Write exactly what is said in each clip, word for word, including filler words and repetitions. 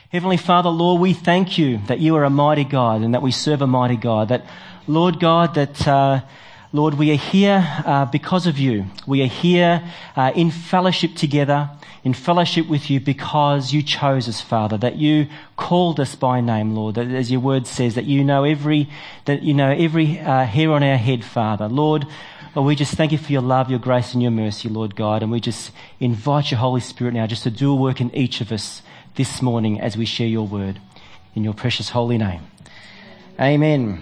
Heavenly Father, Lord, we thank you that you are a mighty God and that we serve a mighty God. That, Lord God, that, uh, Lord, we are here uh, because of you. We are here uh, in fellowship together, in fellowship with you because you chose us, Father, that you called us by name, Lord, that as your word says, that you know every, that you know every uh, hair on our head, Father. Lord, Lord, we just thank you for your love, your grace and your mercy, Lord God, and we just invite your Holy Spirit now just to do a work in each of us this morning as we share your word in your precious holy name. Amen.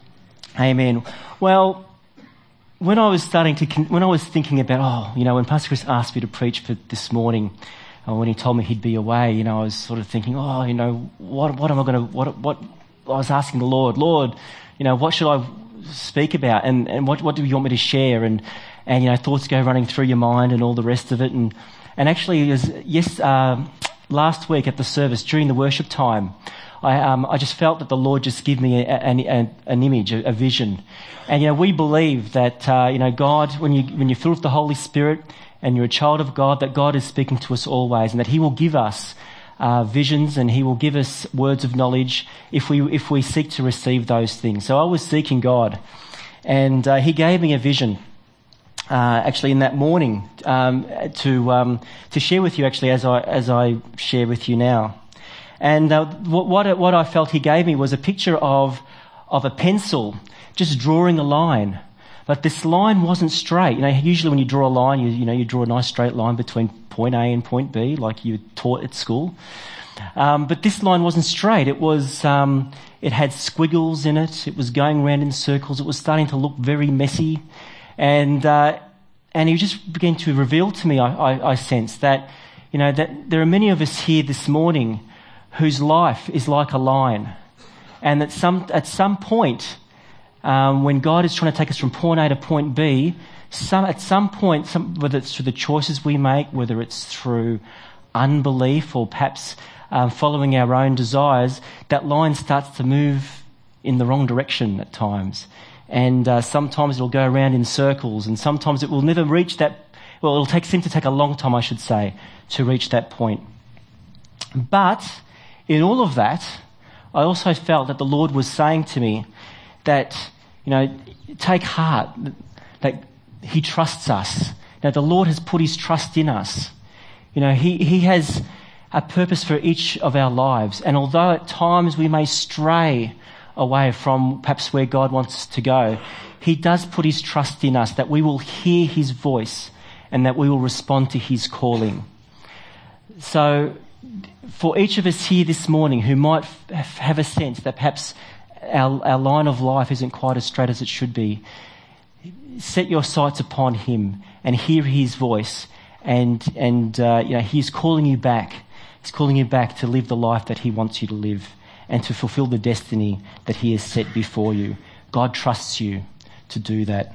Amen. Well, when I was starting to, when I was thinking about, oh, you know, when Pastor Chris asked me to preach for this morning, or when he told me he'd be away, you know, I was sort of thinking, oh, you know, what, what am I going to, what, what, I was asking the Lord, Lord, you know, what should I speak about, and, and what, what do you want me to share, and, and, you know, thoughts go running through your mind and all the rest of it, and, and actually, it was, yes, uh, last week at the service during the worship time, I, um, I just felt that the Lord just gave me a, a, a, an image, a, a vision. And, you know, we believe that, uh, you know, God, when, you, when you're filled with the Holy Spirit and you're a child of God, that God is speaking to us always and that he will give us uh, visions and he will give us words of knowledge if we, if we seek to receive those things. So I was seeking God and uh, he gave me a vision. Uh, actually, in that morning, um, to um, to share with you, actually, as I as I share with you now, and uh, what what, what I felt he gave me was a picture of of a pencil just drawing a line, but this line wasn't straight. You know, usually when you draw a line, you you know you draw a nice straight line between point A and point B, like you were taught at school. Um, but this line wasn't straight. It was um, it had squiggles in it. It was going round in circles. It was starting to look very messy. And uh, and he just began to reveal to me, I, I, I sense, that, you know, that there are many of us here this morning whose life is like a line. And that some at some point, um, when God is trying to take us from point A to point B, some, at some point, some, whether it's through the choices we make, whether it's through unbelief or perhaps um, following our own desires, that line starts to move in the wrong direction at times. And uh, sometimes it'll go around in circles, and sometimes it will never reach that. Well, it'll take seem to take a long time, I should say, to reach that point. But in all of that, I also felt that the Lord was saying to me that, you know, take heart, that He trusts us. Now, the Lord has put His trust in us. You know, He He has a purpose for each of our lives, and although at times we may stray away from perhaps where God wants us to go, He does put His trust in us that we will hear His voice and that we will respond to His calling. So for each of us here this morning who might f- have a sense that perhaps our, our line of life isn't quite as straight as it should be, set your sights upon Him and hear His voice, and, and uh, you know, He's calling you back. He's calling you back to live the life that He wants you to live, and to fulfill the destiny that He has set before you. God trusts you to do that.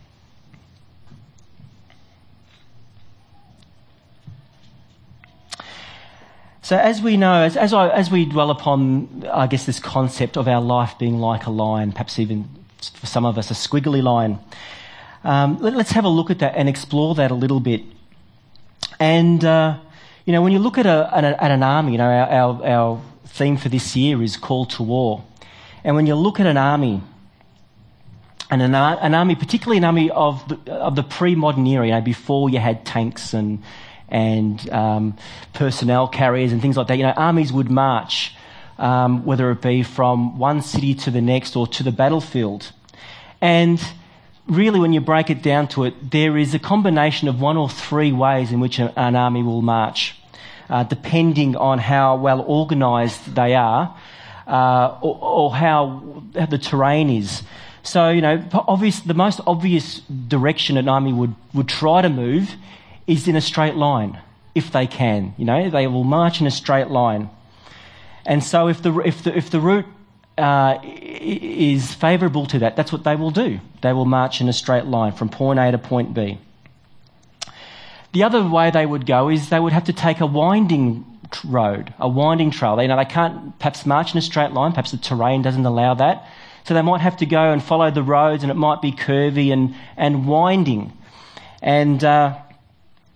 So as we know, as, as, I, as we dwell upon, I guess, this concept of our life being like a line, perhaps even for some of us a squiggly line, um, let, let's have a look at that and explore that a little bit. And, uh, you know, when you look at, a, at, a, at an army, you know, our, our, our theme for this year is Call to War. And when you look at an army, and an, an army, particularly an army of the, of the pre-modern era, you know, before you had tanks and and um, personnel carriers and things like that, you know, armies would march, um, whether it be from one city to the next or to the battlefield. And really, when you break it down to it, there is a combination of one or three ways in which a, an army will march. Uh, depending on how well organised they are, uh, or, or how, how the terrain is. So, you know, obvious, the most obvious direction an army would, would try to move is in a straight line, if they can. You know, they will march in a straight line. And so if the if the if the route uh, is favourable to that, that's what they will do. They will march in a straight line from point A to point B. The other way they would go is they would have to take a winding road, a winding trail. They, you know, they can't perhaps march in a straight line. Perhaps the terrain doesn't allow that. So they might have to go and follow the roads, and it might be curvy and, and winding. And uh,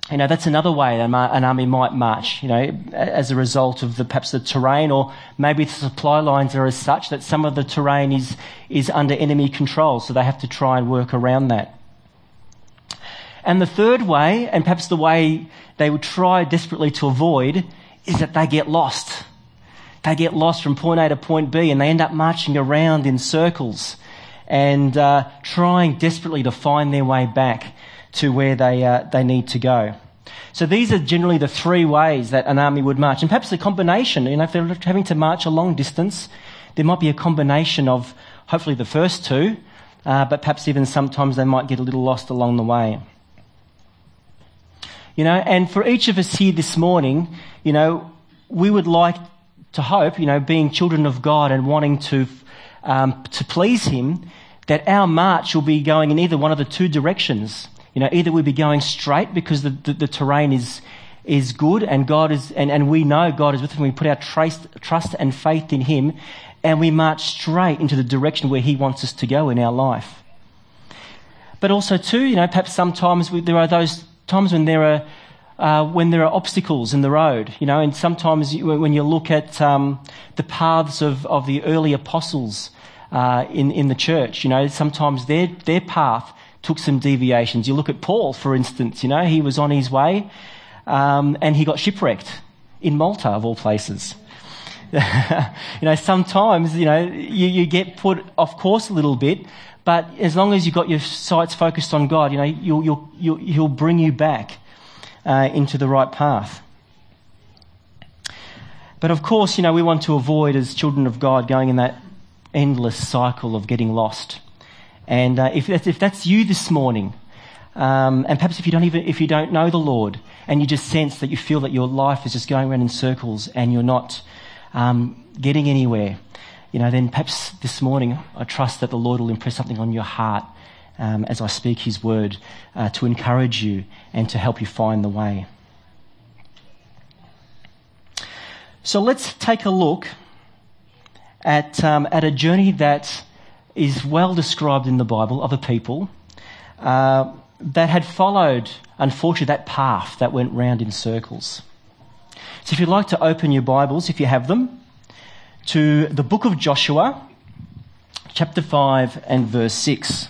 You know, that's another way an army might march, you know, as a result of the, perhaps the terrain, or maybe the supply lines are as such that some of the terrain is, is under enemy control, so they have to try and work around that. And the third way, and perhaps the way they would try desperately to avoid, is that they get lost. They get lost from point A to point B, and they end up marching around in circles and uh, trying desperately to find their way back to where they uh, they need to go. So these are generally the three ways that an army would march. And perhaps a combination, you know, if they're having to march a long distance, there might be a combination of hopefully the first two, uh, but perhaps even sometimes they might get a little lost along the way. You know, and for each of us here this morning, you know, we would like to hope, you know, being children of God and wanting to um, to please Him, that our march will be going in either one of the two directions. You know, either we'll be going straight because the, the, the terrain is is good and God is and, and we know God is with us, and we put our trust, trust and faith in Him, and we march straight into the direction where He wants us to go in our life. But also too, you know, perhaps sometimes we, there are those times when there are uh, when there are obstacles in the road, you know, and sometimes you, when you look at um, the paths of, of the early apostles uh, in in the church, you know, sometimes their their path took some deviations. You look at Paul, for instance, you know, he was on his way um, and he got shipwrecked in Malta, of all places. You know, sometimes, you know, you, you get put off course a little bit, but as long as you've got your sights focused on God, you know, you'll, you'll, you'll, He'll bring you back uh, into the right path. But of course, you know, we want to avoid, as children of God, going in that endless cycle of getting lost. And uh, if that's, if that's you this morning, um, and perhaps if you don't even if you don't know the Lord, and you just sense that you feel that your life is just going around in circles and you're not um, getting anywhere, you know, then perhaps this morning I trust that the Lord will impress something on your heart um, as I speak His word uh, to encourage you and to help you find the way. So let's take a look at um, at a journey that is well described in the Bible of a people uh, that had followed, unfortunately, that path that went round in circles. So if you'd like to open your Bibles, if you have them, to the book of Joshua, chapter five and verse six.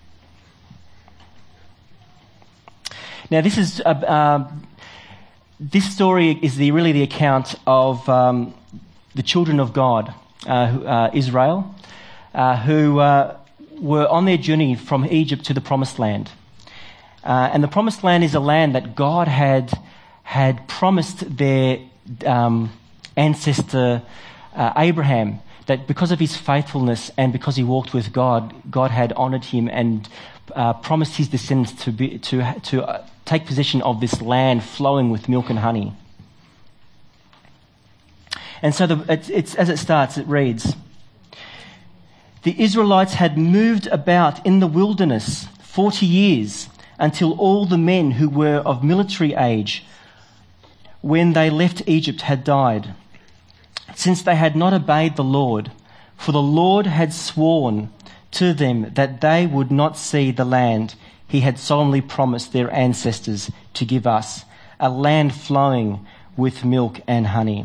Now this is uh, uh, this story is the, really the account of um, the children of God, uh, uh, Israel, Uh, who uh, were on their journey from Egypt to the Promised Land. Uh, and the Promised Land is a land that God had had promised their um, ancestor uh, Abraham, that because of his faithfulness and because he walked with God, God had honoured him and uh, promised his descendants to be to to uh, take possession of this land flowing with milk and honey. And so the, it's, it's as it starts, it reads, "The Israelites had moved about in the wilderness forty years until all the men who were of military age when they left Egypt had died, since they had not obeyed the Lord, for the Lord had sworn to them that they would not see the land He had solemnly promised their ancestors to give us, a land flowing with milk and honey."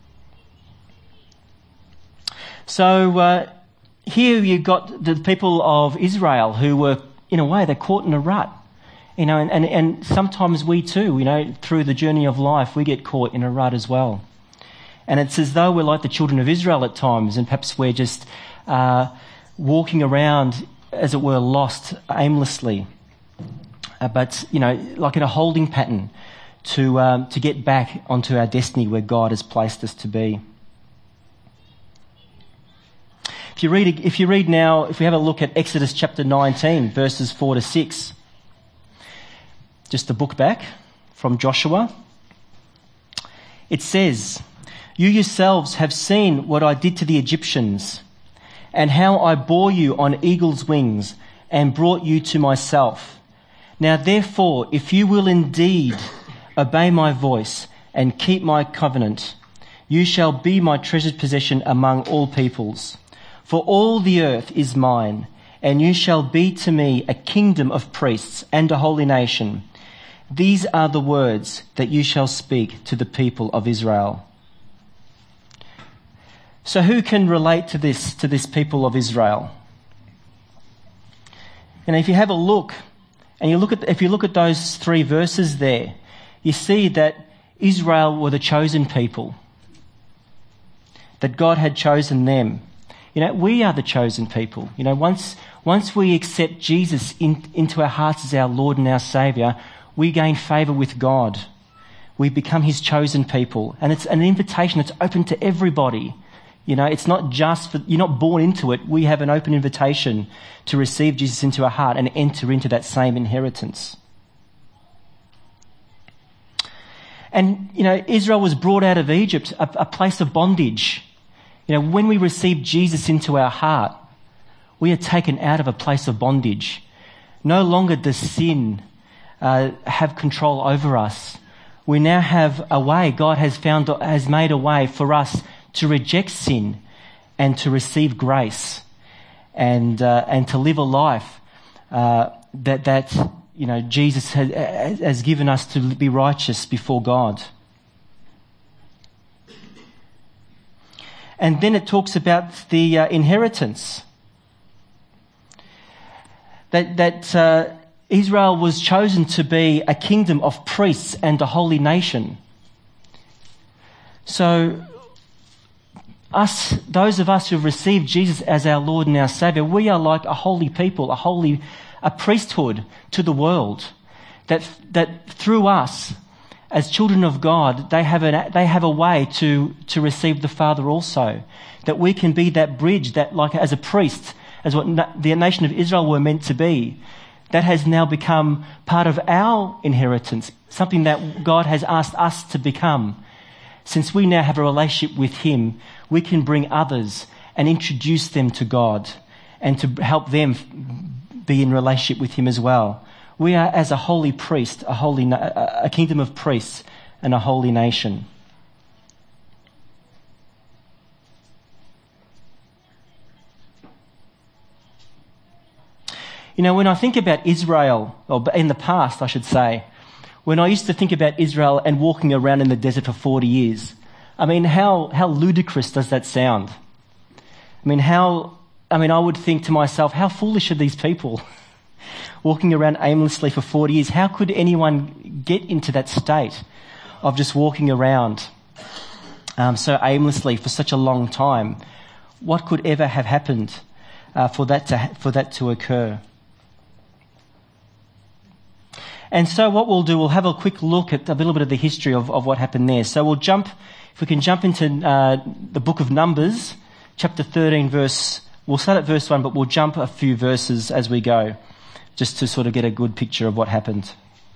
So, uh, here you've got the people of Israel who were, in a way, they're caught in a rut. You know, and, and, and sometimes we too, you know, through the journey of life, we get caught in a rut as well. And it's as though we're like the children of Israel at times, and perhaps we're just uh, walking around, as it were, lost aimlessly. Uh, but, you know, like in a holding pattern to um, to get back onto our destiny where God has placed us to be. If you read, if you read now, if we have a look at Exodus chapter nineteen, verses four to six, just a book back from Joshua, it says, "You yourselves have seen what I did to the Egyptians, and how I bore you on eagle's wings and brought you to myself. Now therefore, if you will indeed obey my voice and keep my covenant, you shall be my treasured possession among all peoples. For all the earth is mine, and you shall be to me a kingdom of priests and a holy nation. these are the words that you shall speak to the people of Israel. So who can relate to this, to this people of Israel? And if you have a look, and you look at, if you look at those three verses there, you see that Israel were the chosen people, that God had chosen them. You know, we are the chosen people. You know, once once we accept Jesus in, into our hearts as our Lord and our Saviour, we gain favour with God. We become His chosen people, and it's an invitation that's open to everybody. You know, it's not just for, you're not born into it. We have an open invitation to receive Jesus into our heart and enter into that same inheritance. And, you know, Israel was brought out of Egypt, a, a place of bondage. You know, when we receive Jesus into our heart, we are taken out of a place of bondage. No longer does sin uh, have control over us. We now have a way. God has found, has made a way for us to reject sin and to receive grace, and uh, and to live a life uh, that that you know Jesus has, has given us to be righteous before God. And then it talks about the uh, inheritance. That that uh, Israel was chosen to be a kingdom of priests and a holy nation. So, us, those of us who have received Jesus as our Lord and our Saviour, we are like a holy people, a holy, a priesthood to the world. That that through us, as children of God, they have an they have a way to to receive the Father also. That we can be that bridge, that like as a priest, as what na- the nation of Israel were meant to be, that has now become part of our inheritance, something that God has asked us to become. Since we now have a relationship with Him, we can bring others and introduce them to God and to help them be in relationship with Him as well. We are as a holy priest, a holy, a kingdom of priests and a holy nation. You know, when I think about Israel, or in the past I should say, when I used to think about Israel and walking around in the desert for forty years, I mean, how, how ludicrous does that sound? I mean, how, I mean, I would think to myself, how foolish are these people walking around aimlessly for forty years? How could anyone get into that state of just walking around um, so aimlessly for such a long time? What could ever have happened uh, for that to, for that to occur? And so what we'll do, we'll have a quick look at a little bit of the history of, of what happened there. So we'll jump, if we can jump into uh, the book of Numbers, chapter thirteen, verse, we'll start at verse one, but we'll jump a few verses as we go, just to sort of get a good picture of what happened.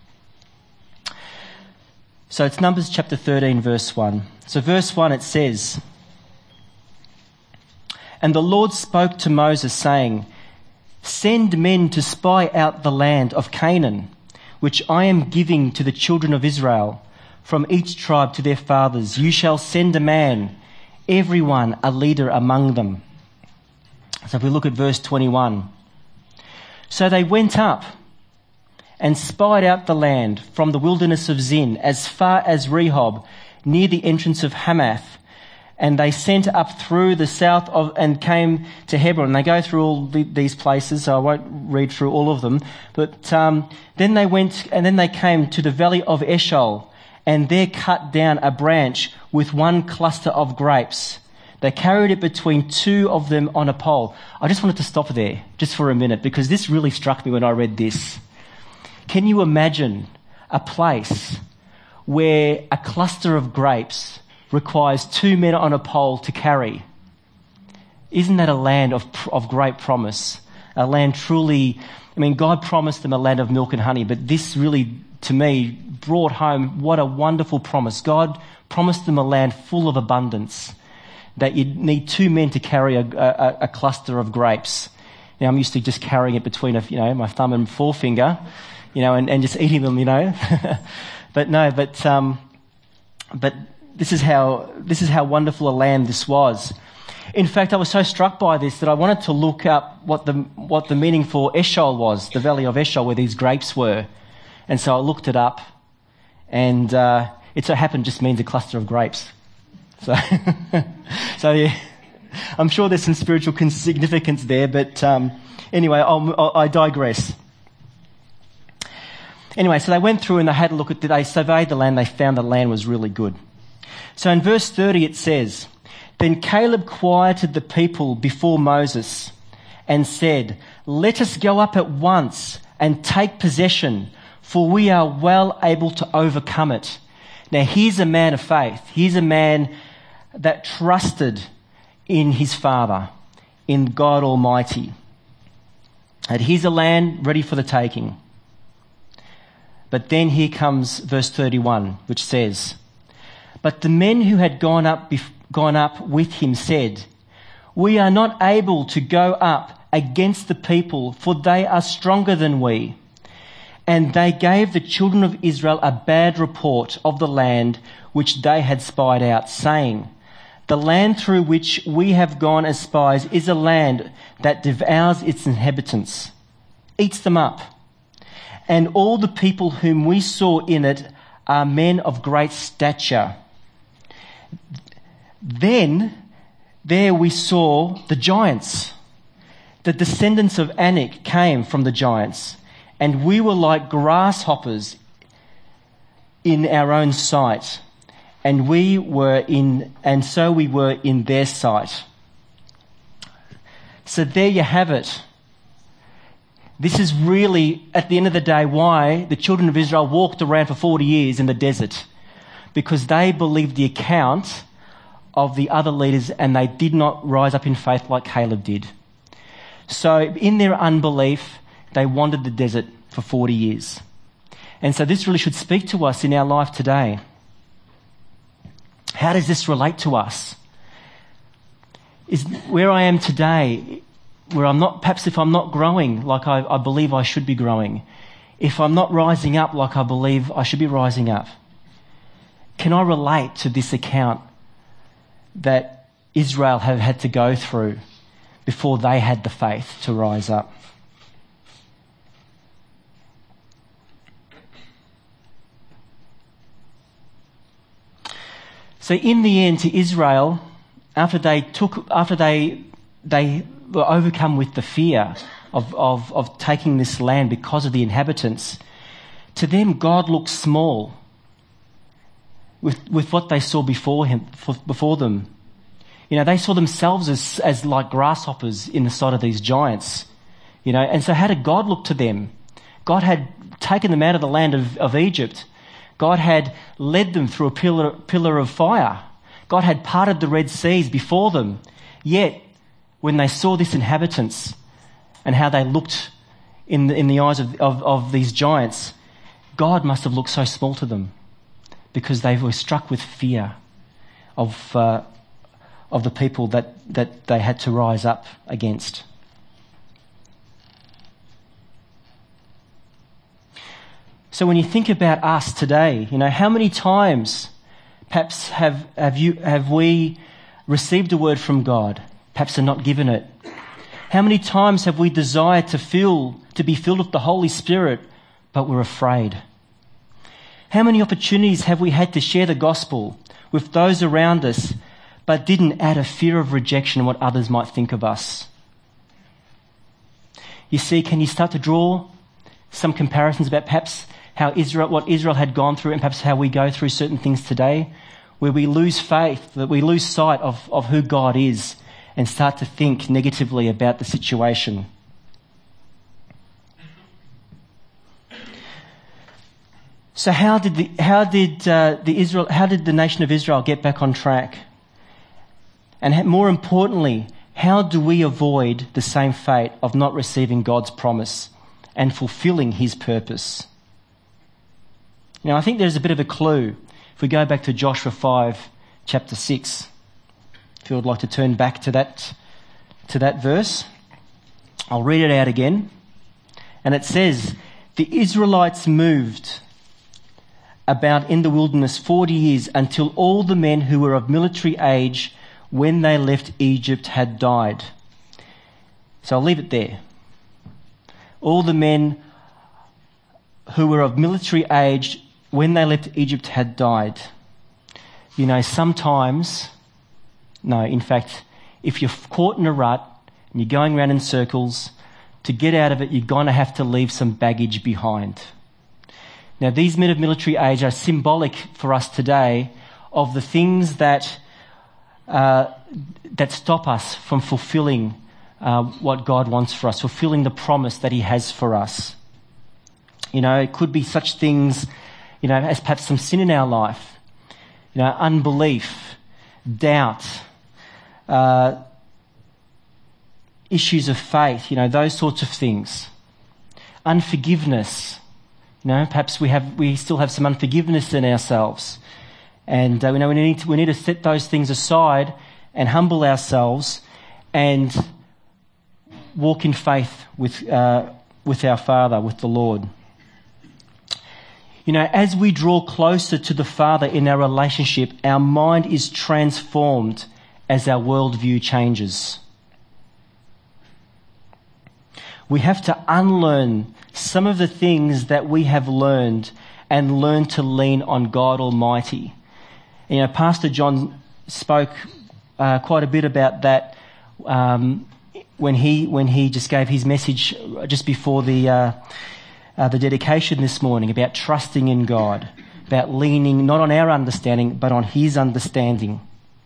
So it's Numbers chapter thirteen, verse one. So verse one, it says, "And the Lord spoke to Moses, saying, Send men to spy out the land of Canaan, which I am giving to the children of Israel, from each tribe to their fathers. You shall send a man, every one a leader among them." So if we look at verse twenty-one. "So they went up and spied out the land from the wilderness of Zin as far as Rehob, near the entrance of Hamath. And they sent up through the south of and came to Hebron." They go through all the, these places, so I won't read through all of them. But um, then they went, and then they came to the valley of Eshcol, and there cut down a branch with one cluster of grapes. They carried it between two of them on a pole. I just wanted to stop there, just for a minute, because this really struck me when I read this. Can you imagine a place where a cluster of grapes requires two men on a pole to carry? Isn't that a land of of great promise? A land truly, I mean, God promised them a land of milk and honey, but this really, to me, brought home what a wonderful promise. God promised them a land full of abundance, that you'd need two men to carry a, a, a cluster of grapes. Now, I'm used to just carrying it between, a, you know, my thumb and forefinger, you know, and, and just eating them, you know. But no, but um, but. This is how this is how wonderful a land this was. In fact, I was so struck by this that I wanted to look up what the what the meaning for Eshcol was, the valley of Eshcol, where these grapes were. And so I looked it up, and uh, it so happened just means a cluster of grapes. So, so yeah, I'm sure there's some spiritual significance there, but um, anyway, I'll, I'll, I digress. Anyway, so they went through and they had a look at, they surveyed the land, they found the land was really good. So in verse thirty it says, "Then Caleb quieted the people before Moses and said, 'Let us go up at once and take possession, for we are well able to overcome it.'" Now here's a man of faith. Here's a man that trusted in his father, in God Almighty. And here's a land ready for the taking. But then here comes verse thirty-one, which says, "But the men who had gone up, bef- gone up with him said, 'We are not able to go up against the people, for they are stronger than we.' And they gave the children of Israel a bad report of the land which they had spied out, saying, 'The land through which we have gone as spies is a land that devours its inhabitants, eats them up. And all the people whom we saw in it are men of great stature.' Then there we saw the giants. The descendants of Anak came from the giants, and we were like grasshoppers in our own sight, and we were in, and so we were in their sight." So there you have it. This is really, at the end of the day, why the children of Israel walked around for forty years in the desert. Because they believed the account of the other leaders and they did not rise up in faith like Caleb did. So in their unbelief, they wandered the desert for forty years. And so this really should speak to us in our life today. How does this relate to us? Is where I am today, where I'm not, perhaps if I'm not growing like I, I believe I should be growing, if I'm not rising up like I believe I should be rising up, can I relate to this account that Israel have had to go through before they had the faith to rise up? So in the end, to Israel, after they took, after they they were overcome with the fear of, of, of taking this land because of the inhabitants, to them God looked small with with what they saw before him, before them. You know, they saw themselves as as like grasshoppers in the sight of these giants. You know, and so how did God look to them? God had taken them out of the land of, of Egypt. God had led them through a pillar, pillar of fire. God had parted the Red Seas before them. Yet, when they saw these inhabitants and how they looked in the, in the eyes of, of, of these giants, God must have looked so small to them because they were struck with fear of uh, of the people that, that they had to rise up against. So when you think about us today, you know, how many times perhaps have have you have we received a word from God, perhaps are not given it? How many times have we desired to feel to be filled with the Holy Spirit, but we're afraid? How many opportunities have we had to share the gospel with those around us, but didn't add a fear of rejection and what others might think of us? You see, can you start to draw some comparisons about perhaps how Israel, what Israel had gone through and perhaps how we go through certain things today, where we lose faith, that we lose sight of, of who God is and start to think negatively about the situation. So how did the, how did uh, the Israel, how did the nation of Israel get back on track? And more importantly, how do we avoid the same fate of not receiving God's promise and fulfilling his purpose? Now, I think there's a bit of a clue if we go back to Joshua five, chapter six. If you would like to turn back to that, to that verse, I'll read it out again. And it says, "The Israelites moved about in the wilderness forty years until all the men who were of military age when they left Egypt had died." So I'll leave it there. All the men who were of military age when they left Egypt had died. You know, sometimes, no, in fact, if you're caught in a rut and you're going around in circles, to get out of it, you're going to have to leave some baggage behind. Now, these men of military age are symbolic for us today of the things that uh, that stop us from fulfilling uh, what God wants for us, fulfilling the promise that He has for us. You know, it could be such things, you know, as perhaps some sin in our life, you know, unbelief, doubt, uh, issues of faith, you know, those sorts of things. Unforgiveness, you know, perhaps we have, we still have some unforgiveness in ourselves. And, uh, you know, we need to, we need to set those things aside and humble ourselves and walk in faith with, uh, with our Father, with the Lord. You know, as we draw closer to the Father in our relationship, our mind is transformed as our worldview changes. We have to unlearn some of the things that we have learned and learn to lean on God Almighty. You know, Pastor John spoke uh, quite a bit about that um, when he when he just gave his message just before the uh, uh, the dedication this morning, about trusting in God, about leaning not on our understanding but on His understanding.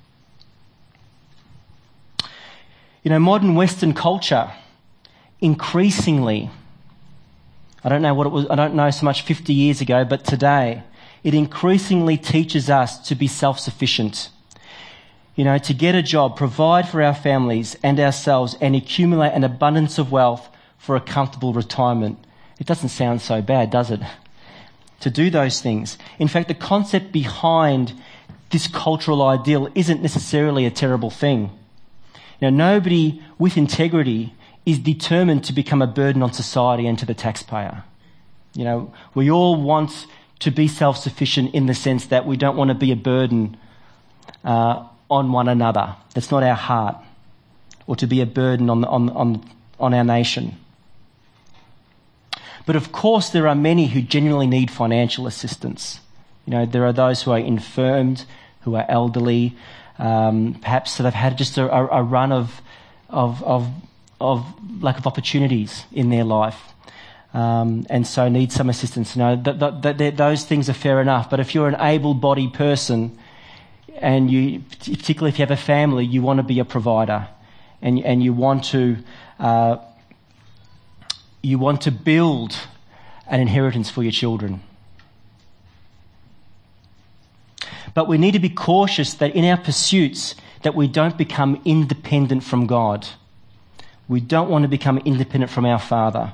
You know, modern Western culture increasingly, I don't know what it was, I don't know so much fifty years ago, but today, it increasingly teaches us to be self-sufficient. You know, to get a job, provide for our families and ourselves, and accumulate an abundance of wealth for a comfortable retirement. It doesn't sound so bad, does it? To do those things. In fact, the concept behind this cultural ideal isn't necessarily a terrible thing. You know, nobody with integrity is determined to become a burden on society and to the taxpayer. You know, we all want to be self-sufficient in the sense that we don't want to be a burden uh, on one another. That's not our heart. Or to be a burden on, on, on, on our nation. But of course there are many who genuinely need financial assistance. You know, there are those who are infirmed, who are elderly, um, perhaps they've had just a, a run of, of, of of lack of opportunities in their life, um, and so need some assistance. You know, th- th- th- those things are fair enough, but if you're an able-bodied person, and you, particularly if you have a family, you want to be a provider, and and you want to uh, you want to build an inheritance for your children. But we need to be cautious that in our pursuits that we don't become independent from God. We don't want to become independent from our Father.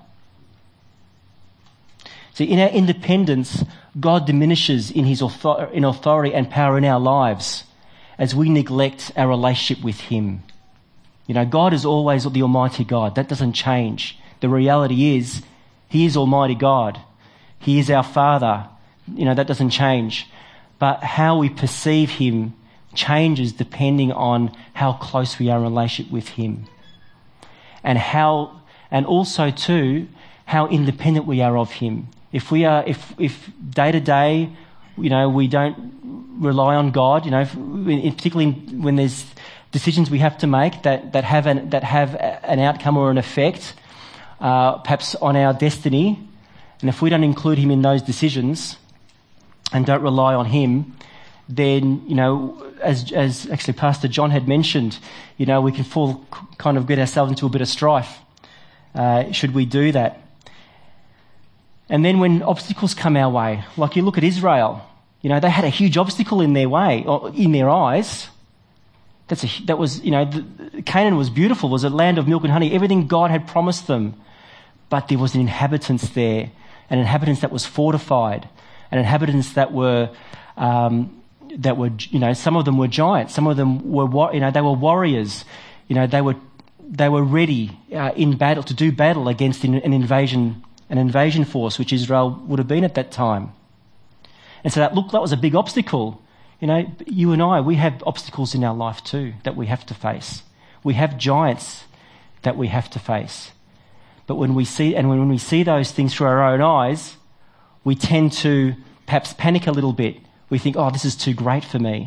See, in our independence, God diminishes in His author- in authority and power in our lives as we neglect our relationship with Him. You know, God is always the Almighty God. That doesn't change. The reality is, He is Almighty God. He is our Father. You know, that doesn't change. But how we perceive Him changes depending on how close we are in relationship with Him. And how, and also too, how independent we are of Him. If we are, if if day to day, you know, we don't rely on God, you know, particularly when there's decisions we have to make that that have an that have an outcome or an effect, uh, perhaps on our destiny, and if we don't include Him in those decisions, and don't rely on Him, then, you know, as as actually Pastor John had mentioned, you know, we can fall, kind of get ourselves into a bit of strife, uh, should we do that. And then when obstacles come our way, like you look at Israel, you know, they had a huge obstacle in their way, or in their eyes. That's a, that was, you know, the, Canaan was beautiful, was a land of milk and honey, everything God had promised them. But there was an inhabitants there, an inhabitants that was fortified, an inhabitants that were, um, that were, you know, some of them were giants, some of them were, you know, they were warriors, you know, they were, they were ready uh, in battle, to do battle against an, an invasion, an invasion force, which Israel would have been at that time. And so that, look, that was a big obstacle. You know, you and I, we have obstacles in our life too that we have to face. We have giants that we have to face. But when we see, and when we see those things through our own eyes, we tend to perhaps panic a little bit. We think, oh, this is too great for me.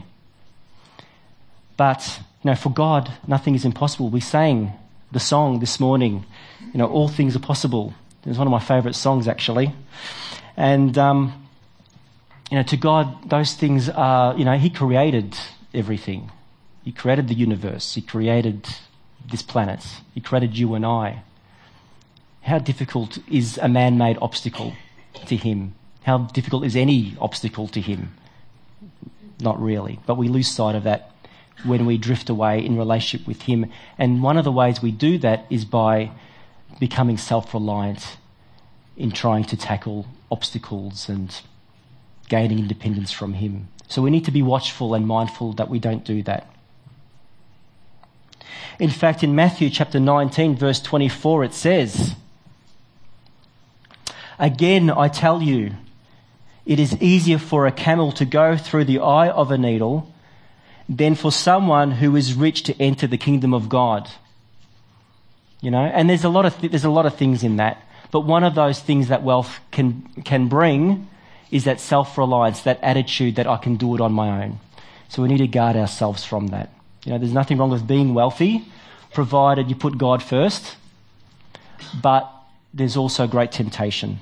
But, you know, for God, nothing is impossible. We sang the song this morning, you know, all things are possible. It was one of my favourite songs, actually. And, um, you know, to God, those things are, you know, he created everything. He created the universe. He created this planet. He created you and I. How difficult is a man-made obstacle to him? How difficult is any obstacle to him? Not really. But we lose sight of that when we drift away in relationship with him. And one of the ways we do that is by becoming self-reliant in trying to tackle obstacles and gaining independence from him. So we need to be watchful and mindful that we don't do that. In fact, in Matthew chapter nineteen, verse twenty-four, it says, "Again, I tell you, it is easier for a camel to go through the eye of a needle than for someone who is rich to enter the kingdom of God." You know, and there's a lot of th- there's a lot of things in that, but one of those things that wealth can can bring is that self-reliance, that attitude that I can do it on my own. So we need to guard ourselves from that. You know, there's nothing wrong with being wealthy, provided you put God first, but there's also great temptation.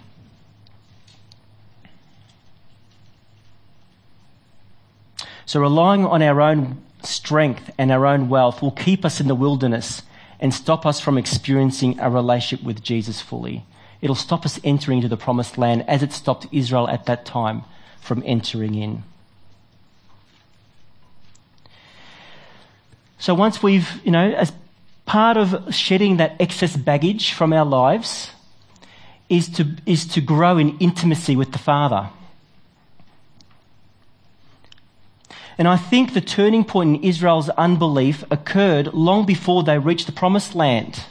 So relying on our own strength and our own wealth will keep us in the wilderness and stop us from experiencing a relationship with Jesus fully. It'll stop us entering into the promised land as it stopped Israel at that time from entering in. So once we've, you know, as part of shedding that excess baggage from our lives is to, is to grow in intimacy with the Father. And I think the turning point in Israel's unbelief occurred long before they reached the promised land.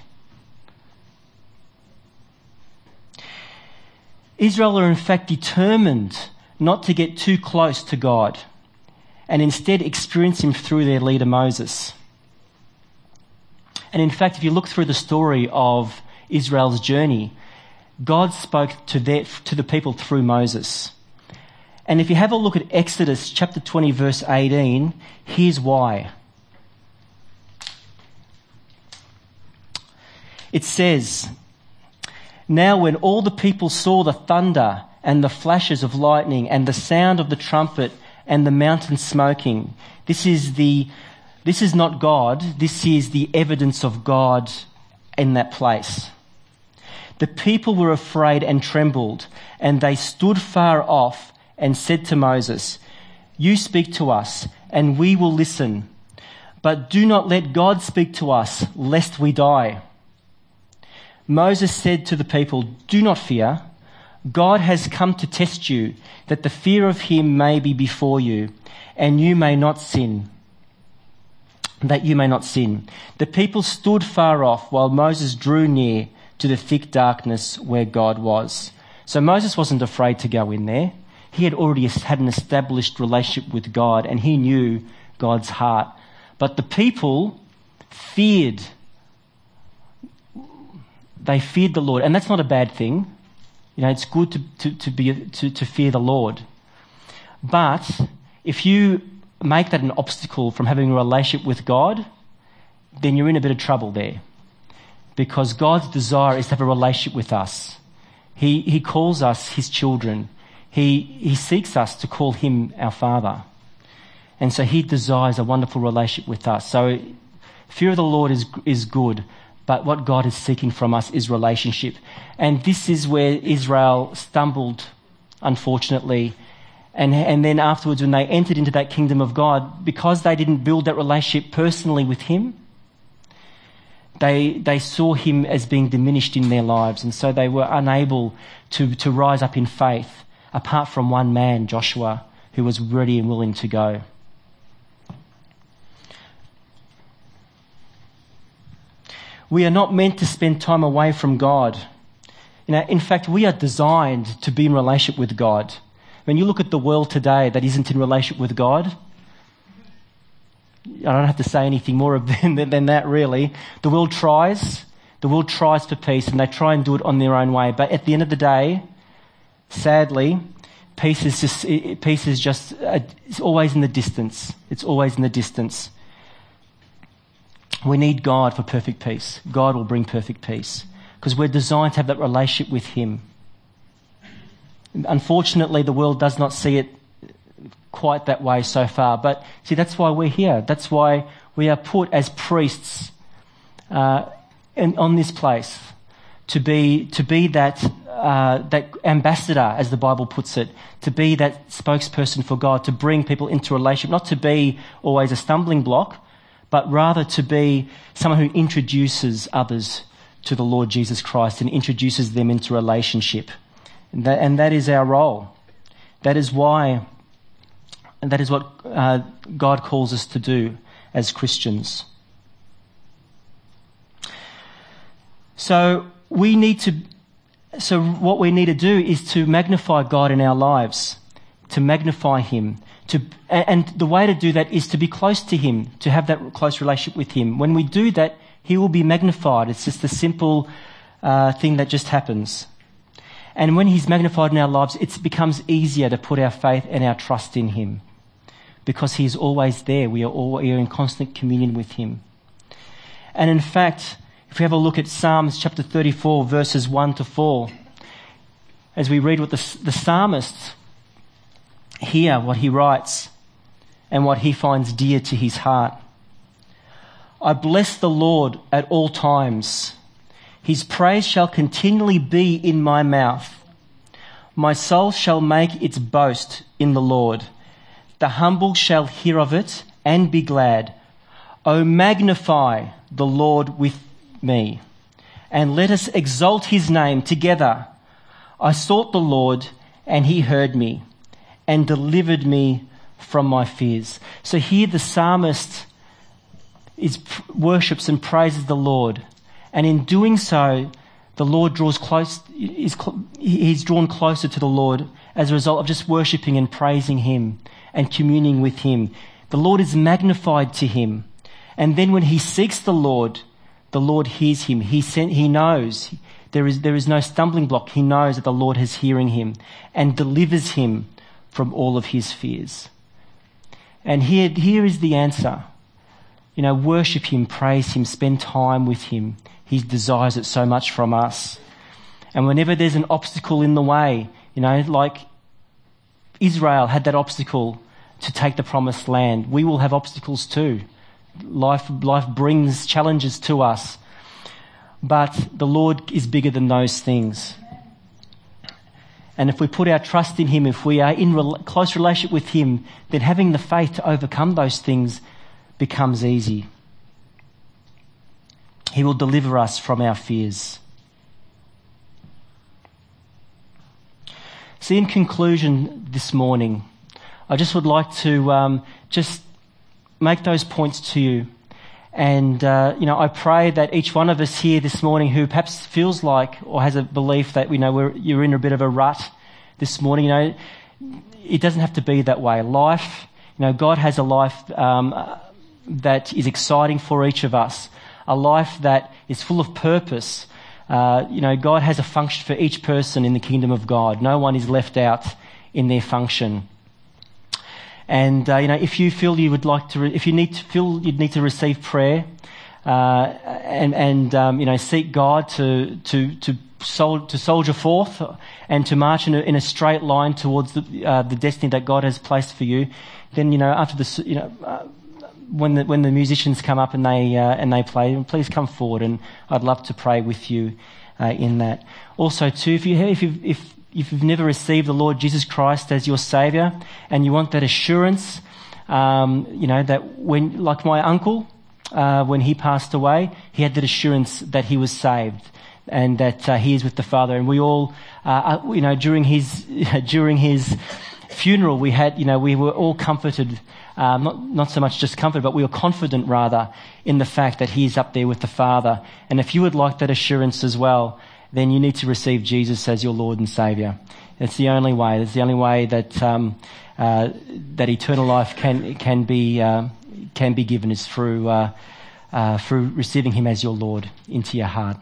Israel are in fact determined not to get too close to God and instead experience him through their leader Moses. And in fact, if you look through the story of Israel's journey, God spoke to, their, to the people through Moses. And if you have a look at Exodus chapter twenty, verse eighteen, here's why. It says, "Now when all the people saw the thunder and the flashes of lightning and the sound of the trumpet and the mountain smoking," this is the, this is not God, this is the evidence of God in that place. "The people were afraid and trembled, and they stood far off and said to Moses, 'You speak to us, and we will listen. But do not let God speak to us, lest we die.' Moses said to the people, 'Do not fear. God has come to test you, that the fear of him may be before you, and you may not sin, that you may not sin.' The people stood far off while Moses drew near to the thick darkness where God was." So Moses wasn't afraid to go in there. He had already had an established relationship with God and he knew God's heart. But the people feared. They feared the Lord. And that's not a bad thing. You know, it's good to, to, to be to, to fear the Lord. But if you make that an obstacle from having a relationship with God, then you're in a bit of trouble there. Because God's desire is to have a relationship with us. He he calls us his children. He, he seeks us to call him our Father. And so he desires a wonderful relationship with us. So fear of the Lord is, is good, but what God is seeking from us is relationship. And this is where Israel stumbled, unfortunately. And, and then afterwards, when they entered into that kingdom of God, because they didn't build that relationship personally with him, They they saw him as being diminished in their lives, and so they were unable to, to rise up in faith, apart from one man, Joshua, who was ready and willing to go. We are not meant to spend time away from God. You know, in fact, we are designed to be in relationship with God. When you look at the world today that isn't in relationship with God, I don't have to say anything more than, than that, really. The world tries. The world tries for peace, and they try and do it on their own way. But at the end of the day, sadly, peace is just, peace is just, uh, it's always in the distance. It's always in the distance. We need God for perfect peace. God will bring perfect peace because we're designed to have that relationship with Him. Unfortunately, the world does not see it quite that way so far. But see, that's why we're here. That's why we are put as priests uh, in, on this place to be to be that uh, that ambassador, as the Bible puts it, to be that spokesperson for God, to bring people into a relationship, not to be always a stumbling block, but rather to be someone who introduces others to the Lord Jesus Christ and introduces them into relationship. And that, and that is our role. That is why, and that is what uh, God calls us to do as Christians. So we need to, so what we need to do is to magnify God in our lives, to magnify Him. To, and the way to do that is to be close to Him, to have that close relationship with Him. When we do that, He will be magnified. It's just a simple uh, thing that just happens. And when He's magnified in our lives, it becomes easier to put our faith and our trust in Him because He is always there. We are all we are in constant communion with Him. And in fact, if we have a look at Psalms chapter thirty-four, verses one to four, as we read what the, the psalmist hear, what he writes, and what he finds dear to his heart. I bless the Lord at all times. His praise shall continually be in my mouth. My soul shall make its boast in the Lord. The humble shall hear of it and be glad. O magnify the Lord with me, and let us exalt His name together. I sought the Lord, and He heard me, and delivered me from my fears. So here the psalmist is worships and praises the Lord. And in doing so, the Lord draws close, is, he's drawn closer to the Lord as a result of just worshipping and praising Him and communing with Him. The Lord is magnified to him. And then when he seeks the Lord, the Lord hears him. He sent, he knows there is, there is no stumbling block. He knows that the Lord is hearing him and delivers him from all of his fears. And here, here is the answer. You know, worship Him, praise Him, spend time with Him. He desires it so much from us. And whenever there's an obstacle in the way, you know, like Israel had that obstacle to take the promised land, we will have obstacles too. Life, life brings challenges to us. But the Lord is bigger than those things. And if we put our trust in Him, if we are in re- close relationship with Him, then having the faith to overcome those things becomes easy. He will deliver us from our fears. See, in conclusion this morning, I just would like to um, just make those points to you. And, uh, you know, I pray that each one of us here this morning who perhaps feels like or has a belief that, you know, we're, you're in a bit of a rut this morning, you know, it doesn't have to be that way. Life, you know, God has a life um, that is exciting for each of us, a life that is full of purpose. Uh, you know, God has a function for each person in the kingdom of God. No one is left out in their function. And, uh, you know, if you feel you would like to, re- if you need to feel you'd need to receive prayer, uh, and, and, um, you know, seek God to, to, to, sol- to soldier forth and to march in a, in a straight line towards the, uh, the destiny that God has placed for you, then, you know, after this, you know, uh, when the, when the musicians come up and they, uh, and they play, please come forward and I'd love to pray with you, uh, in that. Also too, if you, if you, if, If you've never received the Lord Jesus Christ as your Saviour and you want that assurance, um, you know, that when, like my uncle, uh, when he passed away, he had that assurance that he was saved and that uh, he is with the Father. And we all, uh, you know, during his, during his funeral, we had, you know, we were all comforted, um, not, not so much just comforted, but we were confident rather in the fact that he is up there with the Father. And if you would like that assurance as well, then you need to receive Jesus as your Lord and Saviour. It's the only way. It's the only way that um, uh, that eternal life can can be uh, can be given is through uh, uh, through receiving Him as your Lord into your heart.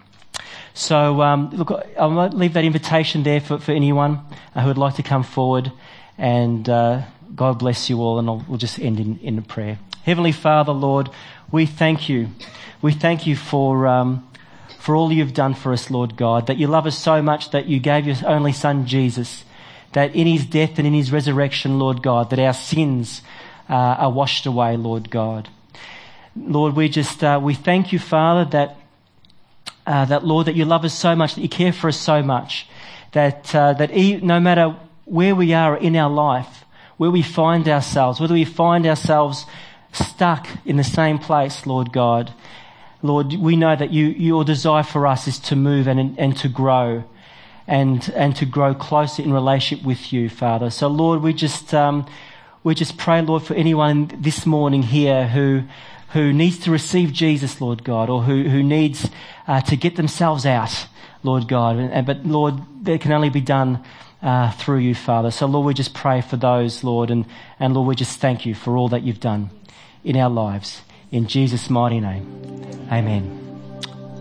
So, um, look, I might leave that invitation there for, for anyone uh, who would like to come forward. And uh, God bless you all, and I'll, we'll just end in, in a prayer. Heavenly Father, Lord, we thank you. We thank you for um, for all you've done for us, Lord God, that you love us so much that you gave your only Son, Jesus, that in his death and in his resurrection, Lord God, that our sins uh, are washed away, Lord God. Lord, we just, uh, we thank you, Father, that, uh, that Lord, that you love us so much, that you care for us so much, that, uh, that e- no matter where we are in our life, where we find ourselves, whether we find ourselves stuck in the same place, Lord God, Lord, we know that you, your desire for us is to move and, and to grow and, and to grow closer in relationship with you, Father. So Lord, we just, um, we just pray, Lord, for anyone this morning here who, who needs to receive Jesus, Lord God, or who, who needs, uh, to get themselves out, Lord God. And, but Lord, that can only be done, uh, through you, Father. So Lord, we just pray for those, Lord, and, and Lord, we just thank you for all that you've done in our lives. In Jesus' mighty name. Amen.